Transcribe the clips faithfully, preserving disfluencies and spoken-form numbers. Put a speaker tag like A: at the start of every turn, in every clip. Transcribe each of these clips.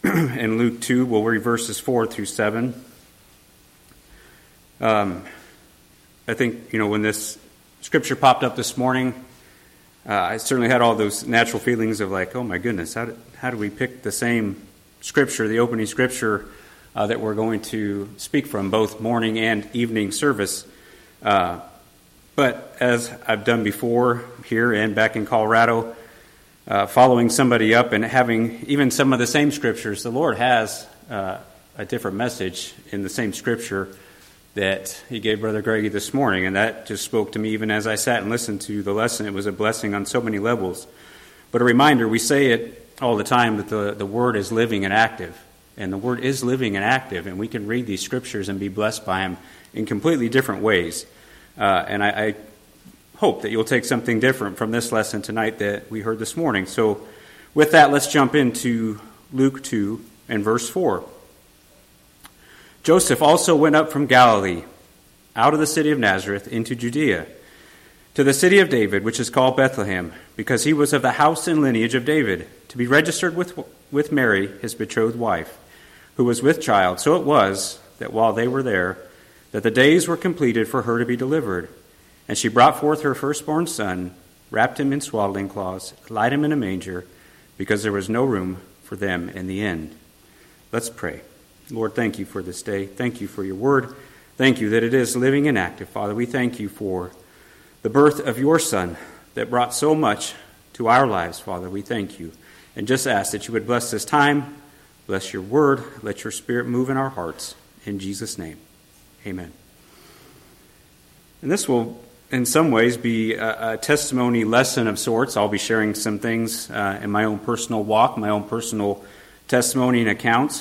A: in Luke two. We'll read verses four through seven. Um, I think, you know, when this scripture popped up this morning, uh, I certainly had all those natural feelings of like, oh my goodness, how did, how do we pick the same scripture, the opening scripture uh, that we're going to speak from, both morning and evening service? Uh, but as I've done before here and back in Colorado, uh, following somebody up and having even some of the same scriptures, the Lord has uh, a different message in the same scripture that he gave Brother Greggy this morning, and that just spoke to me even as I sat and listened to the lesson. It was a blessing on so many levels. But a reminder, we say it all the time that the, the Word is living and active, and the Word is living and active, and we can read these scriptures and be blessed by them in completely different ways. Uh, and I, I hope that you'll take something different from this lesson tonight that we heard this morning. So with that, let's jump into Luke two and verse four. Joseph also went up from Galilee, out of the city of Nazareth, into Judea, to the city of David, which is called Bethlehem, because he was of the house and lineage of David, to be registered with, with Mary, his betrothed wife, who was with child. So it was that while they were there, that the days were completed for her to be delivered. And she brought forth her firstborn son, wrapped him in swaddling cloths, laid him in a manger, because there was no room for them in the inn. Let's pray. Lord, thank you for this day. Thank you for your word. Thank you that it is living and active. Father, we thank you for the birth of your Son that brought so much to our lives, Father. We thank you. And just ask that you would bless this time, bless your word, let your Spirit move in our hearts. In Jesus' name. Amen. And this will, in some ways, be a, a testimony lesson of sorts. I'll be sharing some things uh, in my own personal walk, my own personal testimony and accounts.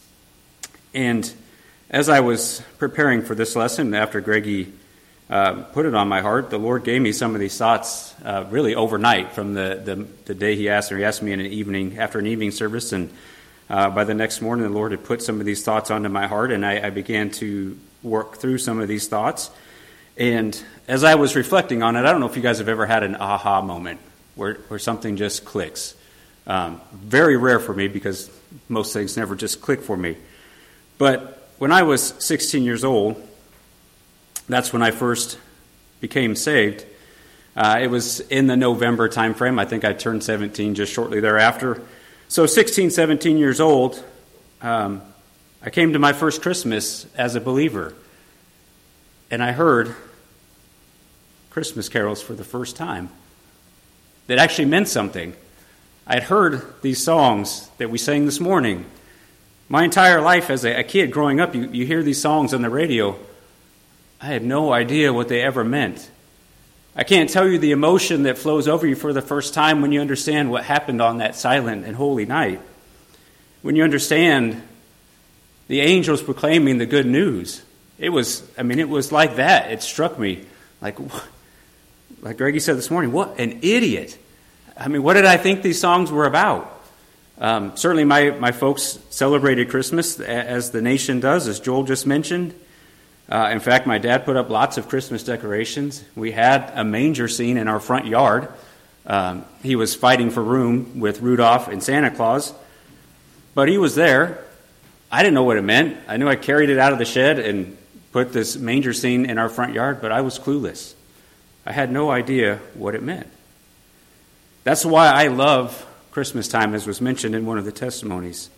A: And as I was preparing for this lesson, after Greggy uh, put it on my heart, the Lord gave me some of these thoughts uh, really overnight from the, the, the day he asked, or he asked me in an evening, after an evening service. And uh, by the next morning, the Lord had put some of these thoughts onto my heart, and I, I began to work through some of these thoughts. And as I was reflecting on it, I don't know if you guys have ever had an aha moment where, where something just clicks. Um, very rare for me because most things never just click for me. But when I was sixteen years old, that's when I first became saved. Uh, it was in the November time frame. I think I turned seventeen just shortly thereafter. So sixteen, seventeen years old, um, I came to my first Christmas as a believer. And I heard Christmas carols for the first time that actually meant something. I'd heard these songs that we sang this morning. My entire life as a, a kid growing up, you, you hear these songs on the radio. I had no idea what they ever meant. I can't tell you the emotion that flows over you for the first time when you understand what happened on that silent and holy night. When you understand the angels proclaiming the good news. It was, I mean, it was like that. It struck me. Like, like Greggy said this morning, what an idiot. I mean, what did I think these songs were about? Um, certainly my, my folks celebrated Christmas as the nation does, as Joel just mentioned. Uh, in fact, my dad put up lots of Christmas decorations. We had a manger scene in our front yard. Um, he was fighting for room with Rudolph and Santa Claus. But he was there. I didn't know what it meant. I knew I carried it out of the shed and put this manger scene in our front yard, but I was clueless. I had no idea what it meant. That's why I love Christmas time, as was mentioned in one of the testimonies.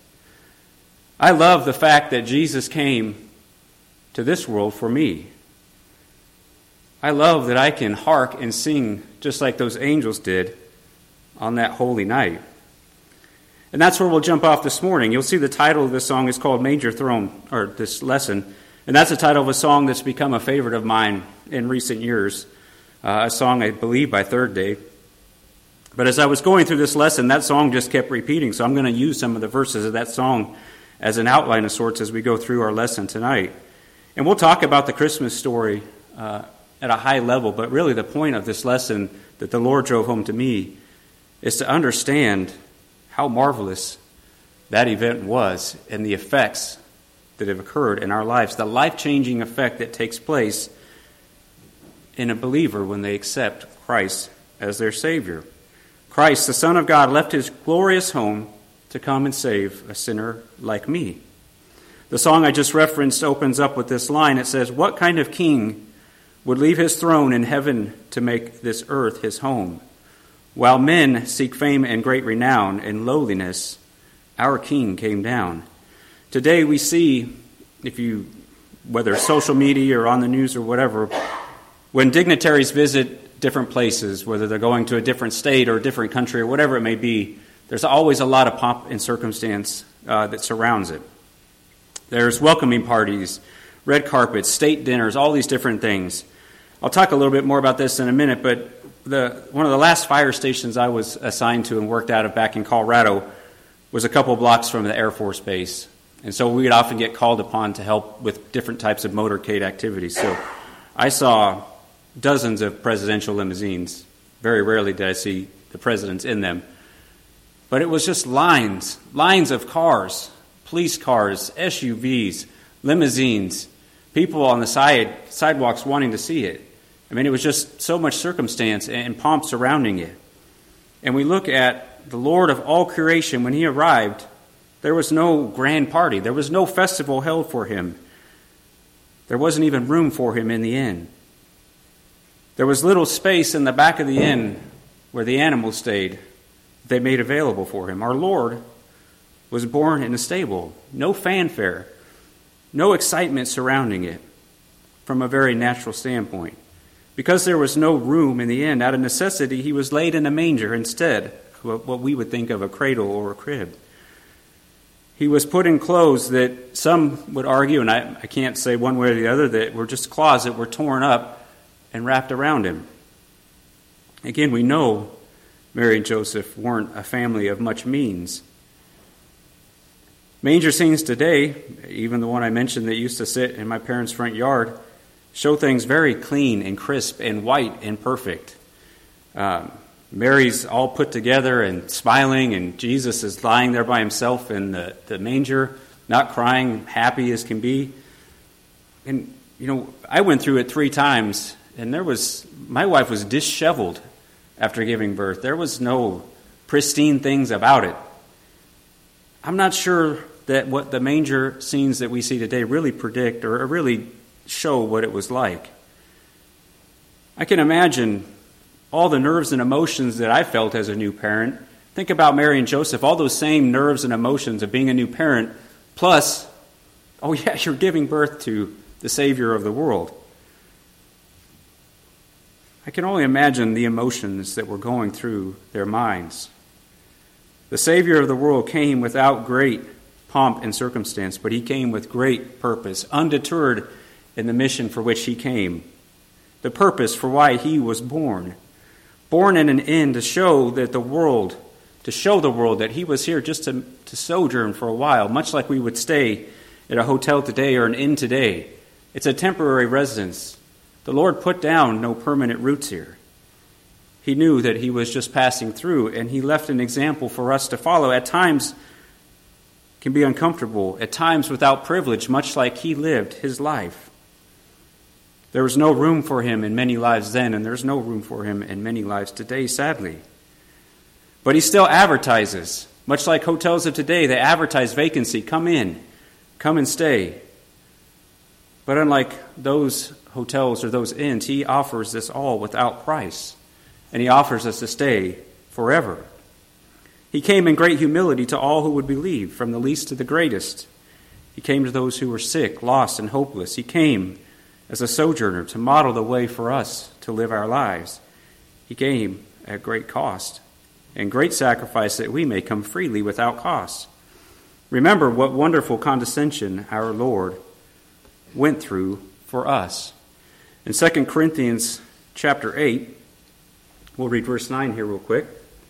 A: I love the fact that Jesus came to this world for me. I love that I can hark and sing just like those angels did on that holy night. And that's where we'll jump off this morning. You'll see the title of this song is called Manger Throne, or this lesson. And that's the title of a song that's become a favorite of mine in recent years. Uh, a song, I believe, by Third Day. But as I was going through this lesson, that song just kept repeating. So I'm going to use some of the verses of that song as an outline of sorts as we go through our lesson tonight. And we'll talk about the Christmas story uh, at a high level. But really the point of this lesson that the Lord drove home to me is to understand how marvelous that event was and the effects that have occurred in our lives. The life-changing effect that takes place in a believer when they accept Christ as their Savior. Christ, the Son of God, left his glorious home to come and save a sinner like me. The song I just referenced opens up with this line. It says, "What kind of king would leave his throne in heaven to make this earth his home? While men seek fame and great renown, in lowliness our king came down." Today we see, if you, whether social media or on the news or whatever, when dignitaries visit different places, whether they're going to a different state or a different country or whatever it may be, there's always a lot of pomp and circumstance uh, that surrounds it. There's welcoming parties, red carpets, state dinners, all these different things. I'll talk a little bit more about this in a minute, but the one of the last fire stations I was assigned to and worked out of back in Colorado was a couple blocks from the Air Force Base. And so we would often get called upon to help with different types of motorcade activities. So I saw dozens of presidential limousines. Very rarely did I see the presidents in them. But it was just lines, lines of cars, police cars, S U Vs, limousines, people on the side sidewalks wanting to see it. I mean, it was just so much circumstance and pomp surrounding it. And we look at the Lord of all creation. When he arrived, there was no grand party. There was no festival held for him. There wasn't even room for him in the inn. There was little space in the back of the inn where the animals stayed. They made available for him. Our Lord was born in a stable. No fanfare. No excitement surrounding it from a very natural standpoint. Because there was no room in the inn, out of necessity, he was laid in a manger instead of what we would think of a cradle or a crib. He was put in clothes that some would argue, and I, I can't say one way or the other, that were just cloths that were torn up and wrapped around him. Again, we know Mary and Joseph weren't a family of much means. Manger scenes today, even the one I mentioned that used to sit in my parents' front yard, show things very clean and crisp and white and perfect. Um, Mary's all put together and smiling, and Jesus is lying there by himself in the, the manger, not crying, happy as can be. And, you know, I went through it three times, and there was, my wife was disheveled after giving birth. There was no pristine things about it. I'm not sure that what the manger scenes that we see today really predict or really show what it was like. I can imagine all the nerves and emotions that I felt as a new parent. Think about Mary and Joseph, all those same nerves and emotions of being a new parent, plus, oh yeah, you're giving birth to the Savior of the world. I can only imagine the emotions that were going through their minds. The Savior of the world came without great pomp and circumstance, but he came with great purpose, undeterred in the mission for which he came, the purpose for why he was born. Born in an inn to show that the world, to show the world that he was here just to, to sojourn for a while, much like we would stay at a hotel today or an inn today. It's a temporary residence. The Lord put down no permanent roots here. He knew that he was just passing through, and he left an example for us to follow. At times, it can be uncomfortable. At times, without privilege, much like he lived his life. There was no room for him in many lives then, and there's no room for him in many lives today, sadly. But he still advertises. Much like hotels of today, they advertise vacancy. Come in. Come and stay. But unlike those hotels or those inns, he offers this all without price. And he offers us to stay forever. He came in great humility to all who would believe, from the least to the greatest. He came to those who were sick, lost, and hopeless. He came as a sojourner to model the way for us to live our lives. He came at great cost and great sacrifice that we may come freely without cost. Remember what wonderful condescension our Lord went through for us. In Second Corinthians chapter eight, we'll read verse nine here real quick.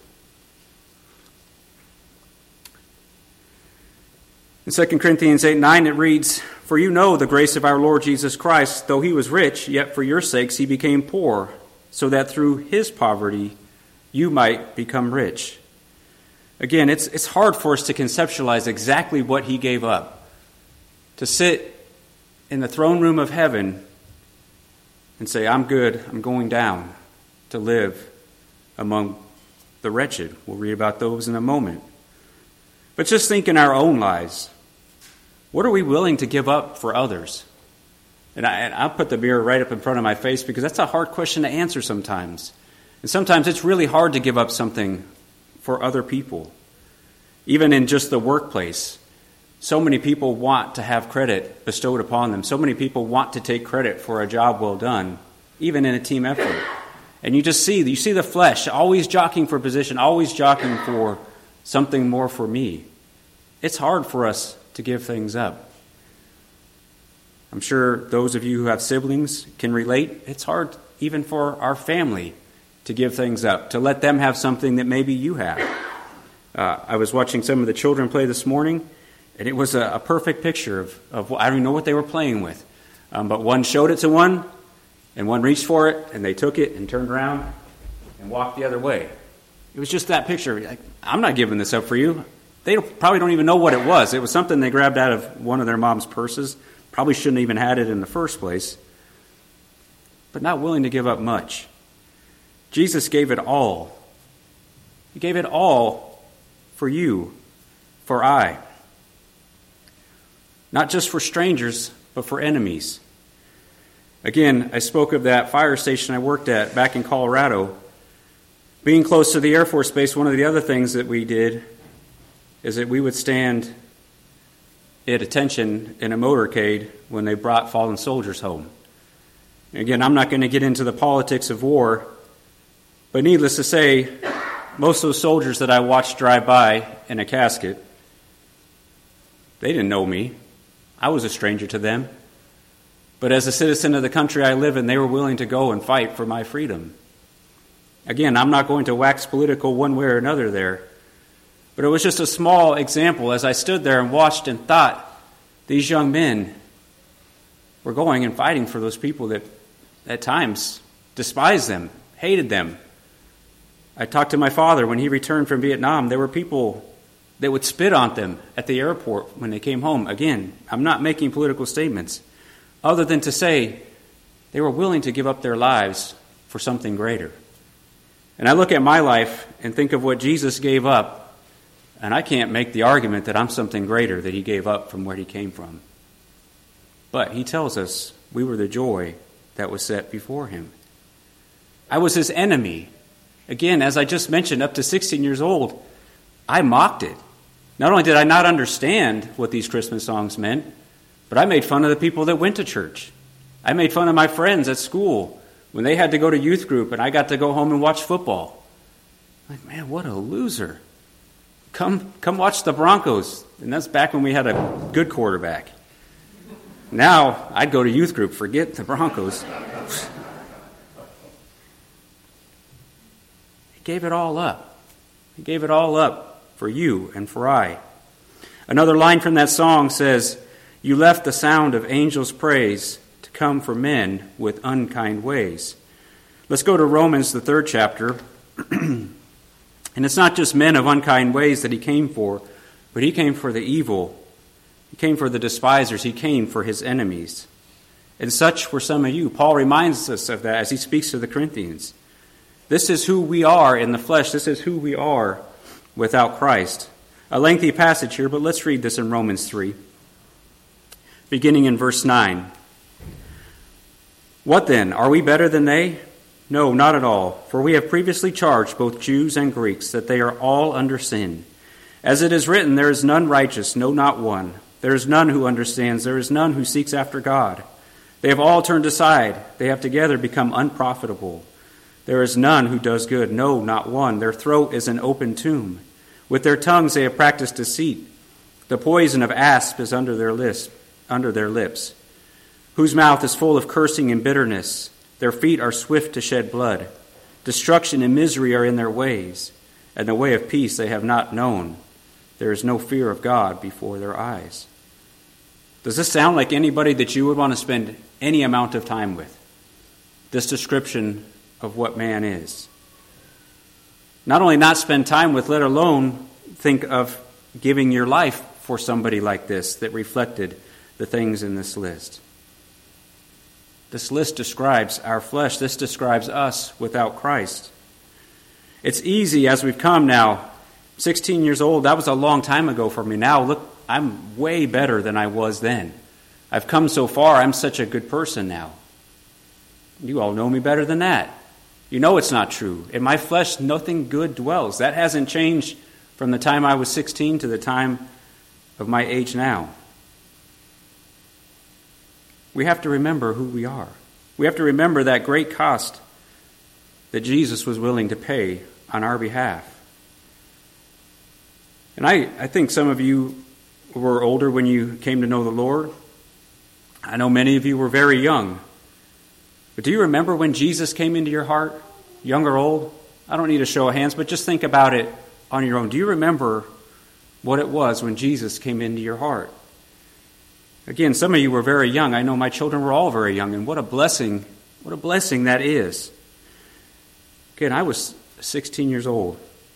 A: In Second Corinthians eight nine it reads, "For you know the grace of our Lord Jesus Christ, though he was rich, yet for your sakes he became poor, so that through his poverty you might become rich." Again, it's it's hard for us to conceptualize exactly what he gave up. To sit in the throne room of heaven and say, I'm good, I'm going down to live among the wretched. We'll read about those in a moment. But just think in our own lives. What are we willing to give up for others? And, I, and I'll put the mirror right up in front of my face because that's a hard question to answer sometimes. And sometimes it's really hard to give up something for other people. Even in just the workplace, so many people want to have credit bestowed upon them. So many people want to take credit for a job well done, even in a team effort. And you just see, you see the flesh always jockeying for position, always jockeying for something more for me. It's hard for us to give things up. I'm sure those of you who have siblings can relate. It's hard even for our family to give things up, to let them have something that maybe you have. Uh, I was watching some of the children play this morning, and it was a, a perfect picture of, of, I don't even know what they were playing with. Um, but one showed it to one, and one reached for it, and they took it and turned around and walked the other way. It was just that picture. Like, I'm not giving this up for you. They don't, probably don't even know what it was. It was something they grabbed out of one of their mom's purses. Probably shouldn't even had it in the first place. But not willing to give up much. Jesus gave it all. He gave it all for you, for I. Not just for strangers, but for enemies. Again, I spoke of that fire station I worked at back in Colorado. Being close to the Air Force Base, one of the other things that we did is that we would stand at attention in a motorcade when they brought fallen soldiers home. Again, I'm not going to get into the politics of war, but needless to say, most of those soldiers that I watched drive by in a casket, they didn't know me. I was a stranger to them. But as a citizen of the country I live in, they were willing to go and fight for my freedom. Again, I'm not going to wax political one way or another there. But it was just a small example as I stood there and watched and thought, these young men were going and fighting for those people that at times despised them, hated them. I talked to my father when he returned from Vietnam. There were people that would spit on them at the airport when they came home. Again, I'm not making political statements, other than to say they were willing to give up their lives for something greater. And I look at my life and think of what Jesus gave up, and I can't make the argument that I'm something greater that he gave up from where he came from. But he tells us we were the joy that was set before him. I was his enemy. Again, as I just mentioned, up to sixteen years old, I mocked it. Not only did I not understand what these Christmas songs meant, but I made fun of the people that went to church. I made fun of my friends at school when they had to go to youth group and I got to go home and watch football. Like, man, what a loser. Come come watch the Broncos. And that's back when we had a good quarterback. Now, I'd go to youth group, forget the Broncos. He gave it all up. He gave it all up for you and for I. Another line from that song says, "You left the sound of angels' praise to come for men with unkind ways." Let's go to Romans, the third chapter. And it's not just men of unkind ways that he came for, but he came for the evil. He came for the despisers. He came for his enemies. And such were some of you. Paul reminds us of that as he speaks to the Corinthians. This is who we are in the flesh. This is who we are without Christ. A lengthy passage here, but let's read this in Romans three, beginning in verse nine. What then? Are we better than they? No, not at all. For we have previously charged both Jews and Greeks that they are all under sin. As it is written, there is none righteous, no, not one. There is none who understands. There is none who seeks after God. They have all turned aside. They have together become unprofitable. There is none who does good, no, not one. Their throat is an open tomb. With their tongues they have practiced deceit. The poison of asp is under their lips, under their lips, whose mouth is full of cursing and bitterness. Their feet are swift to shed blood. Destruction and misery are in their ways, and the way of peace they have not known. There is no fear of God before their eyes. Does this sound like anybody that you would want to spend any amount of time with? This description of what man is. Not only not spend time with, let alone think of giving your life for somebody like this that reflected the things in this list. This list describes our flesh. This describes us without Christ. It's easy as we've come now sixteen years old, that was a long time ago for me. Now, look, I'm way better than I was then. I've come so far, I'm such a good person now. You all know me better than that. You know it's not true. In my flesh, nothing good dwells. That hasn't changed from the time I was sixteen to the time of my age now. We have to remember who we are. We have to remember that great cost that Jesus was willing to pay on our behalf. And I, I think some of you were older when you came to know the Lord. I know many of you were very young. But do you remember when Jesus came into your heart, young or old? I don't need a show of hands, but just think about it on your own. Do you remember what it was when Jesus came into your heart? Again, some of you were very young. I know my children were all very young, and what a blessing, what a blessing that is. Again, I was sixteen years old,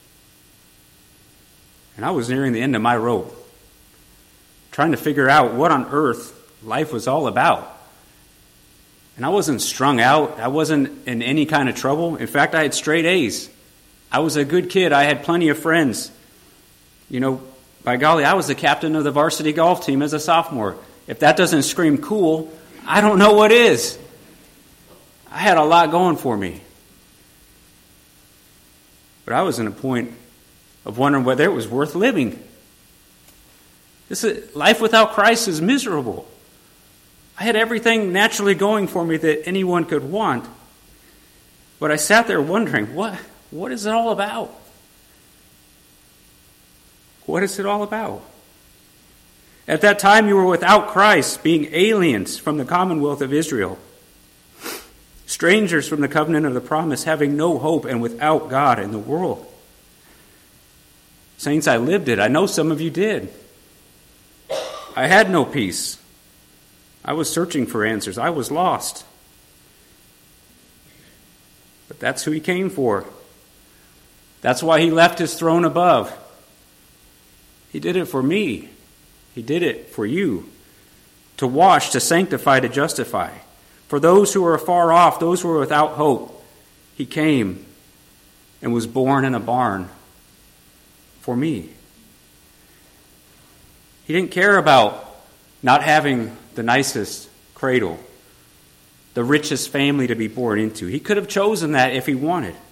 A: and I was nearing the end of my rope, trying to figure out what on earth life was all about. And I wasn't strung out. I wasn't in any kind of trouble. In fact, I had straight A's. I was a good kid. I had plenty of friends. You know, by golly, I was the captain of the varsity golf team as a sophomore. If that doesn't scream cool, I don't know what is. I had a lot going for me. But I was in a point of wondering whether it was worth living. This is, life without Christ is miserable. I had everything naturally going for me that anyone could want. But I sat there wondering, what, what is it all about? What is it all about? At that time you were without Christ, being aliens from the commonwealth of Israel, strangers from the covenant of the promise, having no hope and without God in the world. Saints, I lived it. I know some of you did. I had no peace. I was searching for answers. I was lost. But that's who he came for. That's why he left his throne above. He did it for me. He did it for you. To wash, to sanctify, to justify. For those who are afar off, those who are without hope, he came and was born in a barn for me. He didn't care about not having the nicest cradle, the richest family to be born into. He could have chosen that if he wanted. He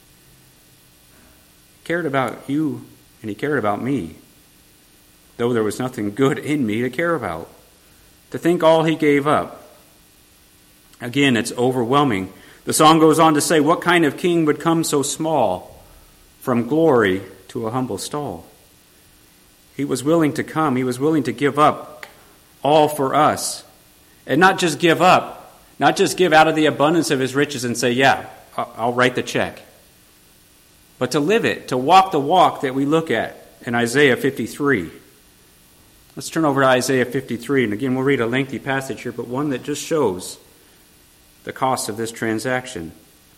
A: cared about you and he cared about me, though there was nothing good in me to care about. To think all he gave up. Again, it's overwhelming. The song goes on to say, what kind of king would come so small from glory to a humble stall? He was willing to come. He was willing to give up all for us. And not just give up, not just give out of the abundance of his riches and say, yeah, I'll write the check. But to live it, to walk the walk that we look at in Isaiah fifty-three. Let's turn over to Isaiah fifty-three, and again we'll read a lengthy passage here, but one that just shows the cost of this transaction.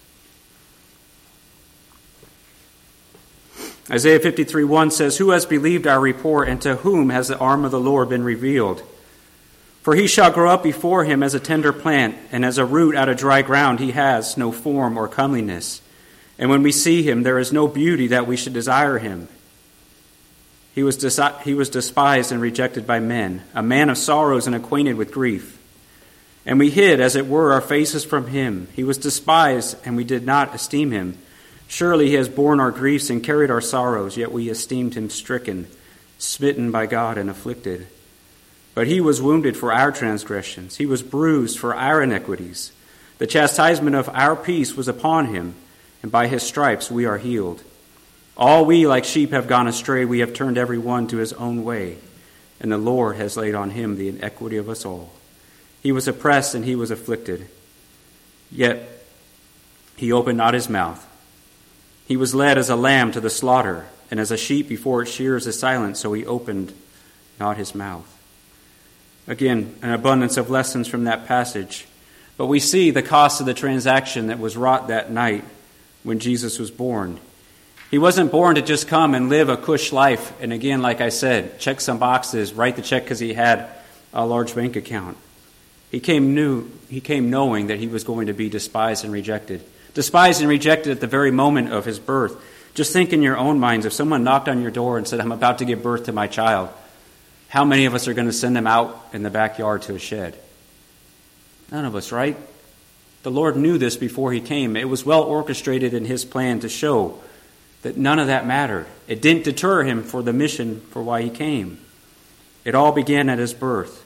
A: Isaiah fifty-three one says, who has believed our report, and to whom has the arm of the Lord been revealed? For he shall grow up before him as a tender plant, and as a root out of dry ground. He has no form or comeliness. And when we see him, there is no beauty that we should desire him. He was, desi- he was despised and rejected by men, a man of sorrows and acquainted with grief. And we hid, as it were, our faces from him. He was despised, and we did not esteem him. Surely he has borne our griefs and carried our sorrows, yet we esteemed him stricken, smitten by God, and afflicted. But he was wounded for our transgressions. He was bruised for our iniquities. The chastisement of our peace was upon him, and by his stripes we are healed. All we like sheep have gone astray. We have turned every one to his own way, and the Lord has laid on him the iniquity of us all. He was oppressed and he was afflicted, yet he opened not his mouth. He was led as a lamb to the slaughter, and as a sheep before its shearers is silent, so he opened not his mouth. Again, an abundance of lessons from that passage. But we see the cost of the transaction that was wrought that night when Jesus was born. He wasn't born to just come and live a cush life. And again, like I said, check some boxes, write the check because he had a large bank account. He came new. He came knowing that he was going to be despised and rejected. Despised and rejected at the very moment of his birth. Just think in your own minds, if someone knocked on your door and said, I'm about to give birth to my child, how many of us are going to send them out in the backyard to a shed? None of us, right? The Lord knew this before he came. It was well orchestrated in his plan to show that none of that mattered. It didn't deter him for the mission for why he came. It all began at his birth.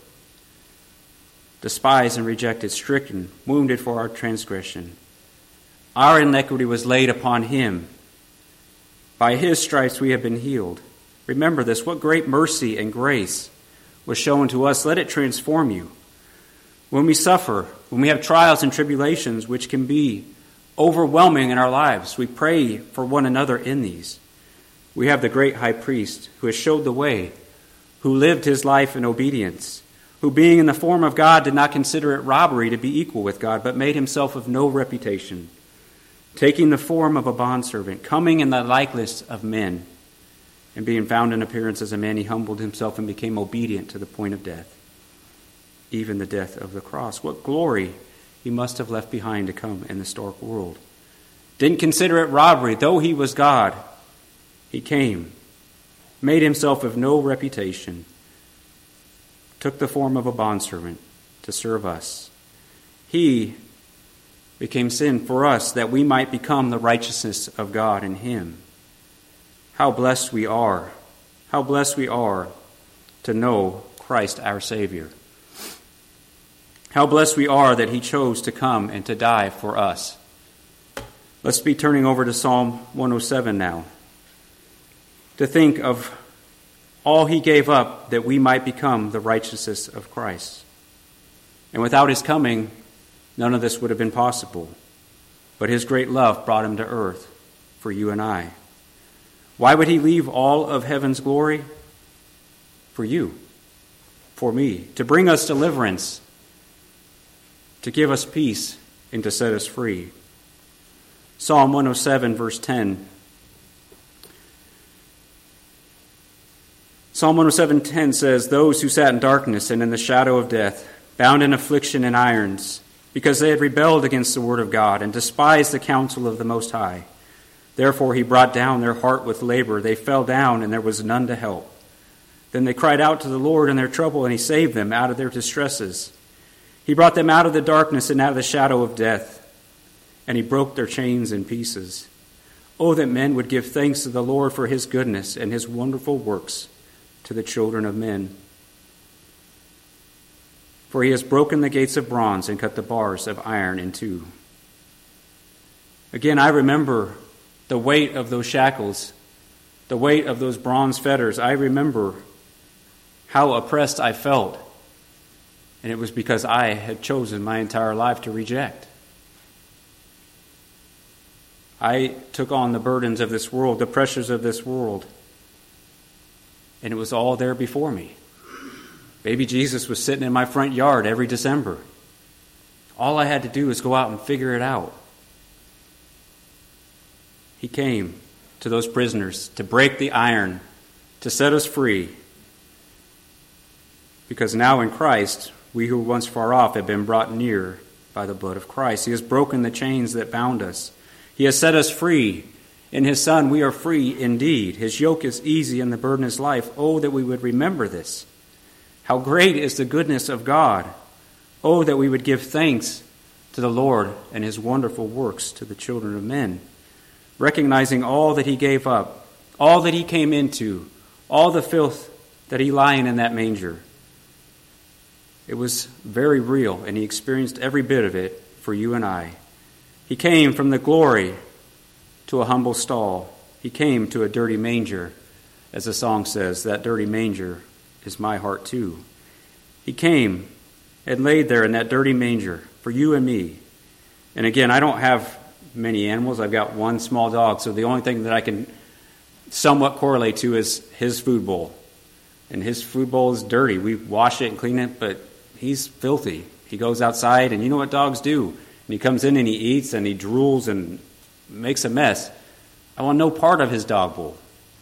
A: Despised and rejected, stricken, wounded for our transgression. Our iniquity was laid upon him. By his stripes we have been healed. Remember this, what great mercy and grace was shown to us. Let it transform you. When we suffer, when we have trials and tribulations, which can be overwhelming in our lives, we pray for one another in these. We have the great high priest who has showed the way, who lived his life in obedience, who being in the form of God did not consider it robbery to be equal with God, but made himself of no reputation, taking the form of a bondservant, coming in the likeness of men, and being found in appearance as a man, he humbled himself and became obedient to the point of death, even the death of the cross. What glory he must have left behind to come in this dark world. Didn't consider it robbery, though he was God. He came, made himself of no reputation, took the form of a bondservant to serve us. He became sin for us that we might become the righteousness of God in him. How blessed we are, how blessed we are to know Christ our Savior. How blessed we are that he chose to come and to die for us. Let's be turning over to Psalm one oh seven now, to think of all he gave up that we might become the righteousness of Christ. And without his coming, none of this would have been possible. But his great love brought him to earth for you and I. Why would he leave all of heaven's glory? For you, for me, to bring us deliverance, to give us peace, and to set us free. Psalm one oh seven, verse ten. Psalm one oh seven, ten says, those who sat in darkness and in the shadow of death, bound in affliction and irons, because they had rebelled against the word of God and despised the counsel of the Most High. Therefore he brought down their heart with labor. They fell down, and there was none to help. Then they cried out to the Lord in their trouble, and he saved them out of their distresses. He brought them out of the darkness and out of the shadow of death, and he broke their chains in pieces. Oh, that men would give thanks to the Lord for his goodness and his wonderful works to the children of men. For he has broken the gates of bronze and cut the bars of iron in two. Again, I remember the weight of those shackles, the weight of those bronze fetters. I remember how oppressed I felt. And it was because I had chosen my entire life to reject. I took on the burdens of this world, the pressures of this world. And it was all there before me. Baby Jesus was sitting in my front yard every December. All I had to do was go out and figure it out. He came to those prisoners to break the iron, to set us free. Because now in Christ, we who were once far off have been brought near by the blood of Christ. He has broken the chains that bound us. He has set us free. In his Son, we are free indeed. His yoke is easy and the burden is life. Oh, that we would remember this. How great is the goodness of God. Oh, that we would give thanks to the Lord and his wonderful works to the children of men. Recognizing all that he gave up, all that he came into, all the filth that he lying in that manger. It was very real, and he experienced every bit of it for you and I. He came from the glory to a humble stall. He came to a dirty manger. As the song says, that dirty manger is my heart too. He came and laid there in that dirty manger for you and me. And again, I don't have many animals. I've got one small dog, so the only thing that I can somewhat correlate to is his food bowl. And his food bowl is dirty. We wash it and clean it, but he's filthy. He goes outside, and you know what dogs do. And he comes in and he eats and he drools and makes a mess. I want no part of his dog bowl.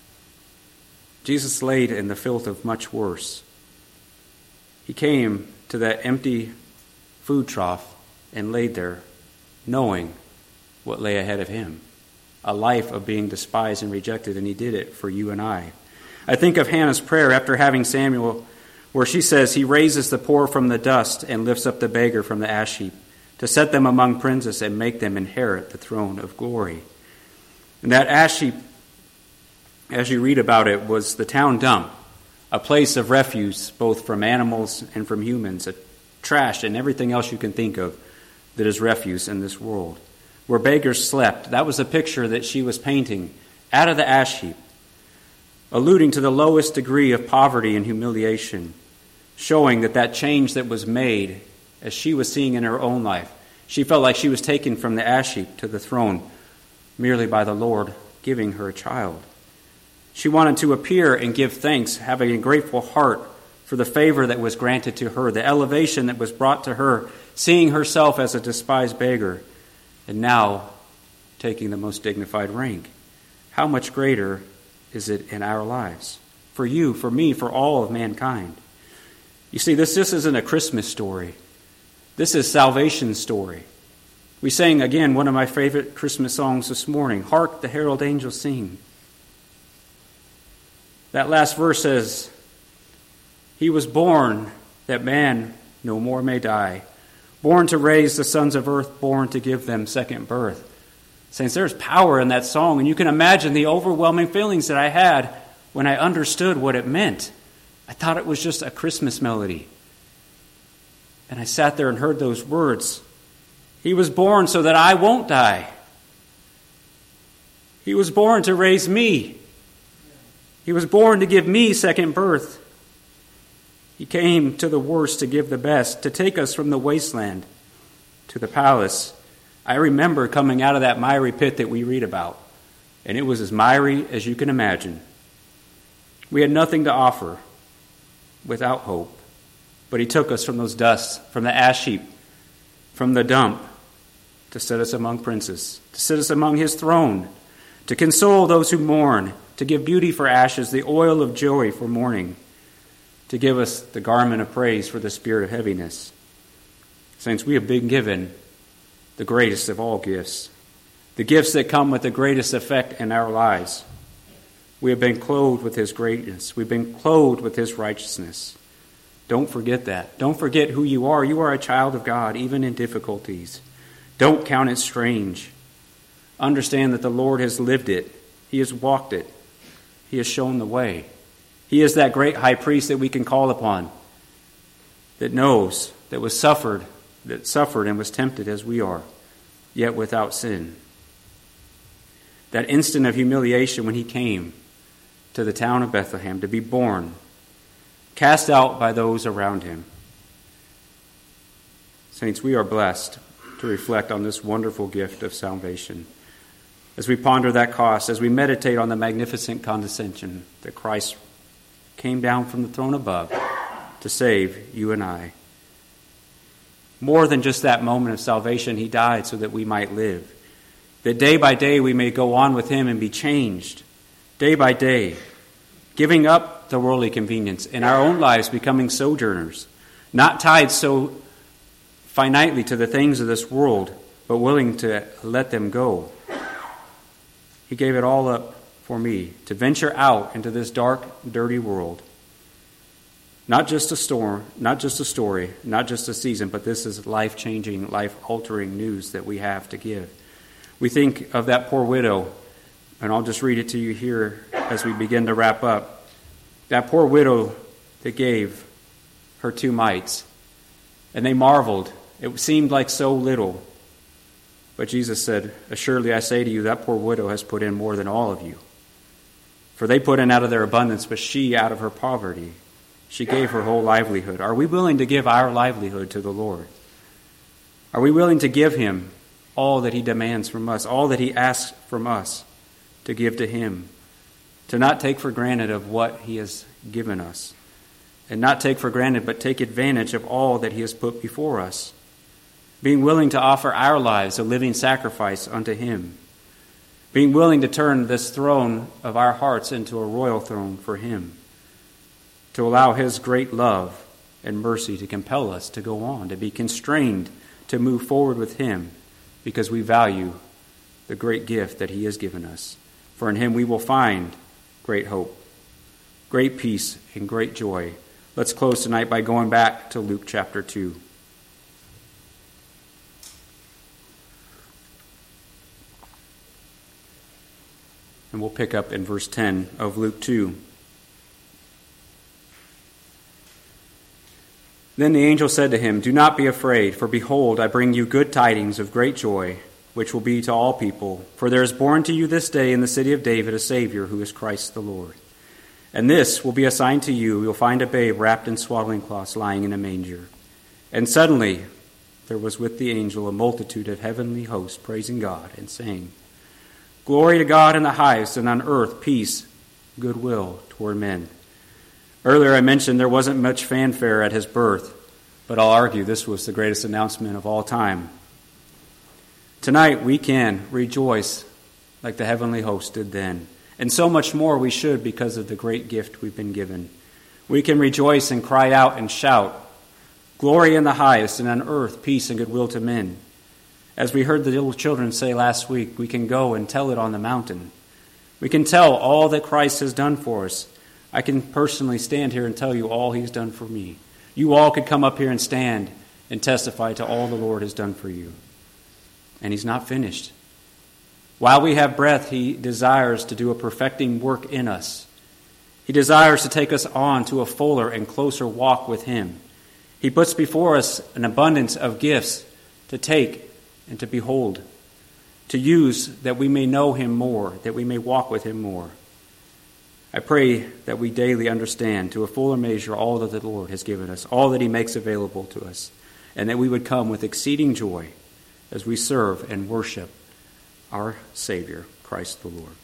A: Jesus laid in the filth of much worse. He came to that empty food trough and laid there, knowing what lay ahead of him. a life of being despised and rejected, and he did it for you and I. I think of Hannah's prayer after having Samuel, where she says, he raises the poor from the dust and lifts up the beggar from the ash heap, to set them among princes and make them inherit the throne of glory. And that ash heap, as you read about it, was the town dump, a place of refuse both from animals and from humans, a trash and everything else you can think of that is refuse in this world. Where beggars slept, that was a picture that she was painting out of the ash heap, alluding to the lowest degree of poverty and humiliation, showing that that change that was made, as she was seeing in her own life, she felt like she was taken from the ash heap to the throne merely by the Lord giving her a child. She wanted to appear and give thanks, having a grateful heart for the favor that was granted to her, the elevation that was brought to her, seeing herself as a despised beggar, and now taking the most dignified rank. How much greater is it in our lives? For you, for me, for all of mankind. You see, this, this isn't a Christmas story. This is salvation's story. We sang again one of my favorite Christmas songs this morning, Hark the Herald Angels Sing. That last verse says, he was born that man no more may die, born to raise the sons of earth, born to give them second birth. Saints, there's power in that song, and you can imagine the overwhelming feelings that I had when I understood what it meant. I thought it was just a Christmas melody. And I sat there and heard those words. He was born so that I won't die. He was born to raise me. He was born to give me second birth. He came to the worst to give the best, to take us from the wasteland to the palace. I remember coming out of that miry pit that we read about, and it was as miry as you can imagine. We had nothing to offer, without hope, but he took us from those dusts, from the ash heap, from the dump, to set us among princes, to sit us among his throne, to console those who mourn, to give beauty for ashes, the oil of joy for mourning, to give us the garment of praise for the spirit of heaviness. Saints, we have been given the greatest of all gifts, the gifts that come with the greatest effect in our lives. We have been clothed with his greatness. We've been clothed with his righteousness. Don't forget that. Don't forget who you are. You are a child of God, even in difficulties. Don't count it strange. Understand that the Lord has lived it. He has walked it. He has shown the way. He is that great high priest that we can call upon, that knows, that was suffered, that suffered and was tempted as we are, yet without sin. That instant of humiliation when he came to the town of Bethlehem to be born, cast out by those around him. Saints, we are blessed to reflect on this wonderful gift of salvation. As we ponder that cost, as we meditate on the magnificent condescension that Christ came down from the throne above to save you and I. More than just that moment of salvation, he died so that we might live. That day by day we may go on with him and be changed. Day by day, giving up the worldly convenience in our own lives, becoming sojourners, not tied so finitely to the things of this world, but willing to let them go. He gave it all up for me to venture out into this dark, dirty world. Not just a storm, not just a story, not just a season, but this is life-changing, life-altering news that we have to give. We think of that poor widow, and I'll just read it to you here as we begin to wrap up. That poor widow that gave her two mites, and they marveled. It seemed like so little. But Jesus said, "Assuredly I say to you, that poor widow has put in more than all of you. For they put in out of their abundance, but she out of her poverty. She gave her whole livelihood." Are we willing to give our livelihood to the Lord? Are we willing to give him all that he demands from us, all that he asks from us to give to him? To not take for granted of what he has given us. And not take for granted, but take advantage of all that he has put before us. Being willing to offer our lives a living sacrifice unto him. Being willing to turn this throne of our hearts into a royal throne for him. To allow his great love and mercy to compel us to go on, to be constrained to move forward with him because we value the great gift that he has given us. For in him we will find great hope, great peace, and great joy. Let's close tonight by going back to Luke chapter two. And we'll pick up in verse ten of Luke two. Then the angel said to him, "Do not be afraid, for behold, I bring you good tidings of great joy, which will be to all people. For there is born to you this day in the city of David a Savior, who is Christ the Lord. And this will be a sign to you. You'll find a babe wrapped in swaddling cloths lying in a manger." And suddenly there was with the angel a multitude of heavenly hosts praising God and saying, "Glory to God in the highest, and on earth peace, goodwill toward men." Earlier I mentioned there wasn't much fanfare at his birth, but I'll argue this was the greatest announcement of all time. Tonight we can rejoice like the heavenly host did then, and so much more we should because of the great gift we've been given. We can rejoice and cry out and shout, "Glory in the highest, and on earth peace and goodwill to men." As we heard the little children say last week, we can go and tell it on the mountain. We can tell all that Christ has done for us. I can personally stand here and tell you all he's done for me. You all could come up here and stand and testify to all the Lord has done for you. And he's not finished. While we have breath, he desires to do a perfecting work in us. He desires to take us on to a fuller and closer walk with him. He puts before us an abundance of gifts to take and to behold, to use that we may know him more, that we may walk with him more. I pray that we daily understand to a fuller measure all that the Lord has given us, all that he makes available to us, and that we would come with exceeding joy as we serve and worship our Savior, Christ the Lord.